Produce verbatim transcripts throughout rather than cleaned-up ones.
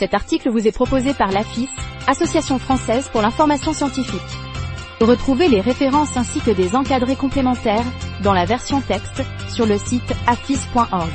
Cet article vous est proposé par l'A F I S, Association française pour l'information scientifique. Retrouvez les références ainsi que des encadrés complémentaires dans la version texte sur le site afis point org.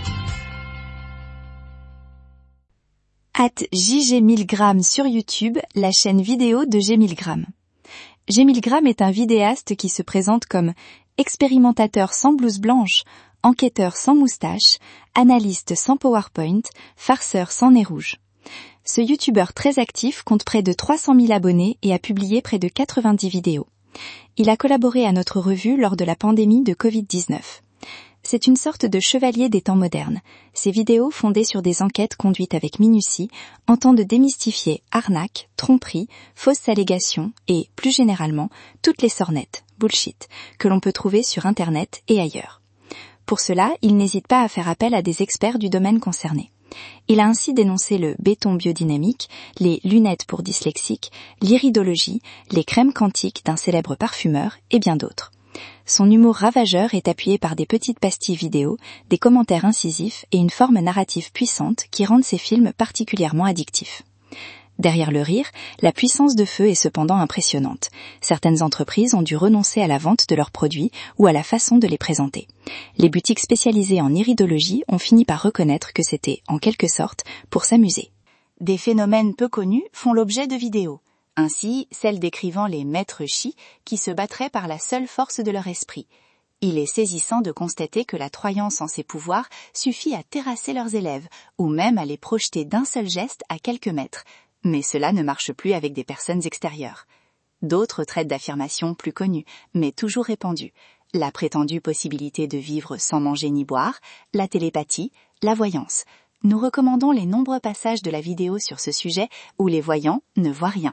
at J G mille grammes sur YouTube, la chaîne vidéo de G mille grammes. G mille grammes est un vidéaste qui se présente comme expérimentateur sans blouse blanche, enquêteur sans moustache, analyste sans PowerPoint, farceur sans nez rouge. Ce youtubeur très actif compte près de trois cent mille abonnés et a publié près de quatre-vingt-dix vidéos. Il a collaboré à notre revue lors de la pandémie de covid dix-neuf. C'est une sorte de chevalier des temps modernes. Ces vidéos, fondées sur des enquêtes conduites avec minutie, entendent démystifier arnaques, tromperies, fausses allégations et, plus généralement, toutes les sornettes, bullshit, que l'on peut trouver sur Internet et ailleurs. Pour cela, il n'hésite pas à faire appel à des experts du domaine concerné. Il a ainsi dénoncé le béton biodynamique, les lunettes pour dyslexiques, l'iridologie, les crèmes quantiques d'un célèbre parfumeur et bien d'autres. Son humour ravageur est appuyé par des petites pastilles vidéo, des commentaires incisifs et une forme narrative puissante qui rendent ses films particulièrement addictifs. Derrière le rire, la puissance de feu est cependant impressionnante. Certaines entreprises ont dû renoncer à la vente de leurs produits ou à la façon de les présenter. Les boutiques spécialisées en iridologie ont fini par reconnaître que c'était, en quelque sorte, pour s'amuser. Des phénomènes peu connus font l'objet de vidéos. Ainsi, celle décrivant les maîtres Shi qui se battraient par la seule force de leur esprit. Il est saisissant de constater que la croyance en ces pouvoirs suffit à terrasser leurs élèves, ou même à les projeter d'un seul geste à quelques mètres. Mais cela ne marche plus avec des personnes extérieures. D'autres traitent d'affirmations plus connues, mais toujours répandues. La prétendue possibilité de vivre sans manger ni boire, la télépathie, la voyance. Nous recommandons les nombreux passages de la vidéo sur ce sujet où les voyants ne voient rien.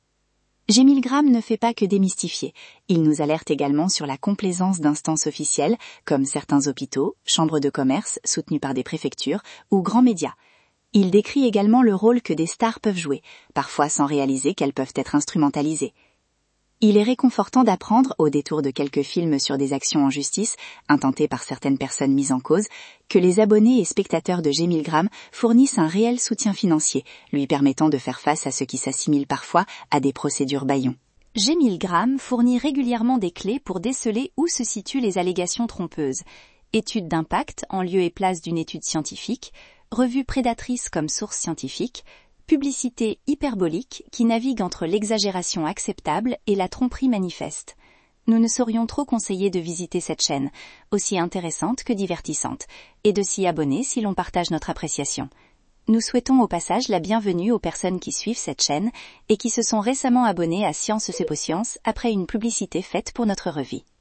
G mille grammes ne fait pas que démystifier. Il nous alerte également sur la complaisance d'instances officielles, comme certains hôpitaux, chambres de commerce soutenues par des préfectures ou grands médias. Il décrit également le rôle que des stars peuvent jouer, parfois sans réaliser qu'elles peuvent être instrumentalisées. Il est réconfortant d'apprendre, au détour de quelques films sur des actions en justice, intentés par certaines personnes mises en cause, que les abonnés et spectateurs de G mille grammes fournissent un réel soutien financier, lui permettant de faire face à ce qui s'assimile parfois à des procédures bâillons. G mille grammes fournit régulièrement des clés pour déceler où se situent les allégations trompeuses. Études d'impact en lieu et place d'une étude scientifique, revues prédatrices comme source scientifique, publicité hyperbolique qui navigue entre l'exagération acceptable et la tromperie manifeste. Nous ne saurions trop conseiller de visiter cette chaîne, aussi intéressante que divertissante, et de s'y abonner si l'on partage notre appréciation. Nous souhaitons au passage la bienvenue aux personnes qui suivent cette chaîne et qui se sont récemment abonnées à Science C'est Beau Science après une publicité faite pour notre revue.